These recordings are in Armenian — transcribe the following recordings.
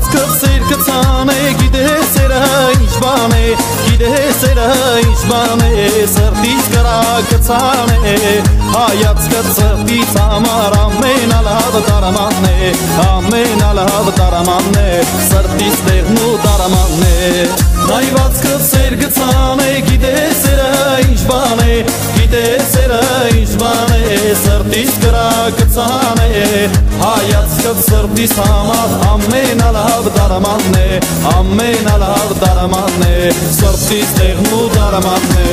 կծիր կծանե գիտես էրա ինչ բան է գիտես էրա ինչ բան է սրտից կրա կծանե հայացքը սրտից համար ամենալավ դարամանն է ամենալավ դարամանն է սրտից տեղն ու դարամանն է նայված կծիր կծանե գիտես էրա ինչ բան է գիտես էրա ինչ բան է սրտից կրա կծանե հայացքը սրտից համար ամենալավ դարամանն է ամենալավ դարամանն է սրտից տեղն ու դարամանն է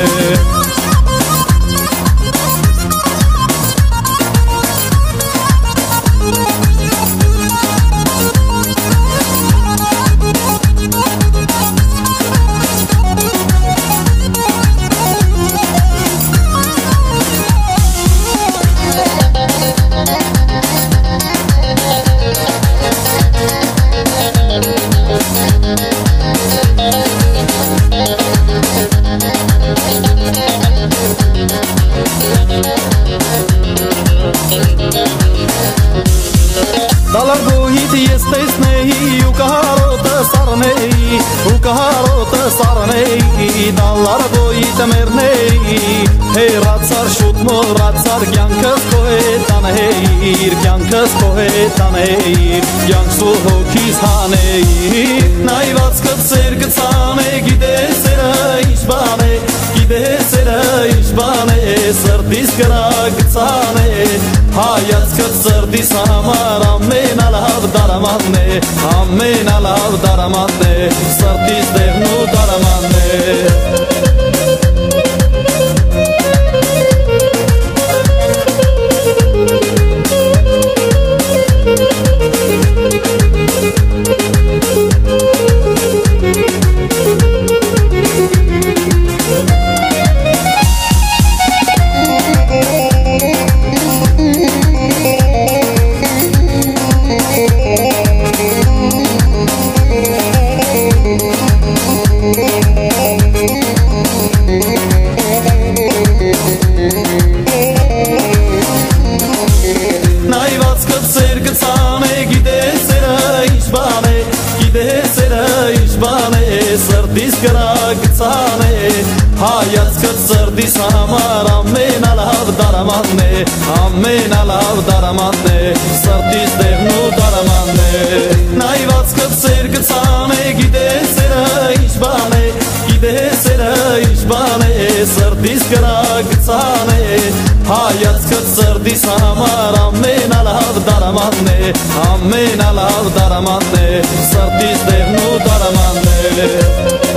Դալարգոյիտ ես տեսնեի ու կահարոտը սարնեի Դալարգոյիտ մերնեի հերացար շուտ մորացար կյանքս կոհետանեիր կյանքս կոհետանեիր կյանքս ու հոգիս հանեիր նայված կծեր կծանե գիտես էրա ինչ բան է գիտես էրա ինչ բան է սրտիս կրա կծանե հայացքը սրտիս համար ամենալավ դարամանն է ամենալավ դարամանն է սրտիս տեղն ու դարամանն է Նայված կծեր կծանե գիտես էրա ինչ բան է գիտես էրա ինչ բան է սրտիս կրա կծանե հայացքը սրտիս համար ամենալավ դարամանն է ամենալավ դարամանն է սրտիս տեղն ու դարամանն է նայված կծեր կծանե գիտես էրա ինչ բան է գիտես էրա ինչ բան է սրտիս կրա կծանե հայացքը սրտիս համար ամենալավ դարամանն է ամենալավ դարամանն է սրտիս տեղն ու դարամանն է